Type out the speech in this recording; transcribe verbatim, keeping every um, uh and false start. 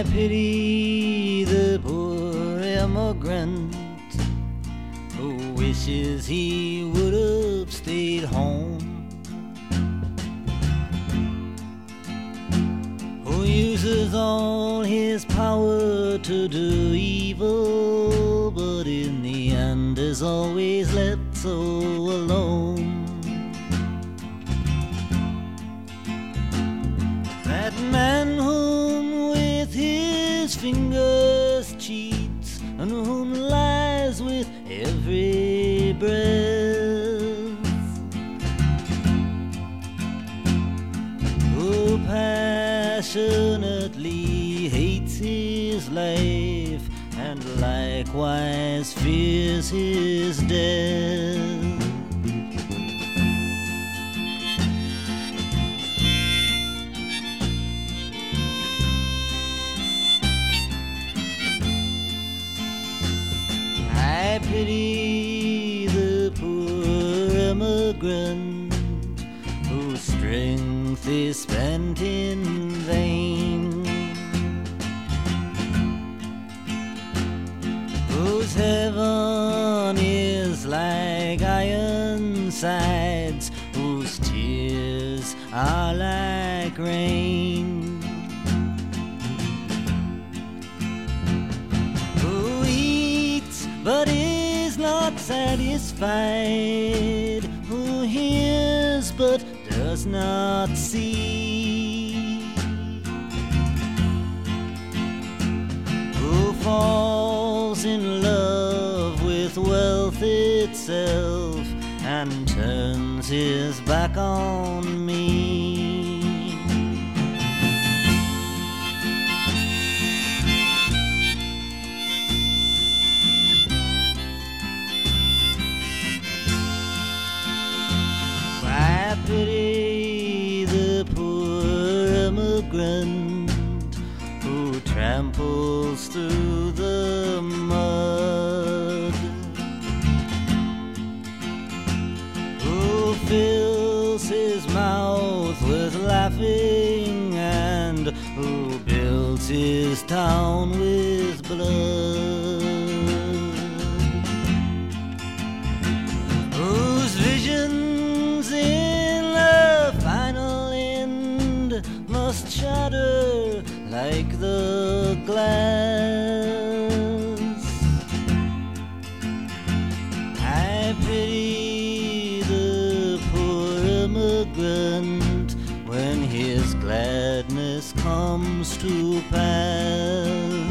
I pity the poor immigrant who wishes he would have stayed home, who uses all his power to do evil, but in the end is always left so alone. That man whom with his fingers cheats, and whom lies with every breath, who passionately hates his life and likewise fears his death. I pity the poor immigrant whose strength is spent in vain, whose heaven is like iron sides, whose tears are like rain, but is not satisfied, who hears but does not see, who falls in love with wealth itself and turns his back on me. I pity the poor immigrant who tramples through the mud, who fills his mouth with laughing and who builds his town with blood, whose vision in the final end must shatter like the glass. I pity the poor immigrant when his gladness comes to pass.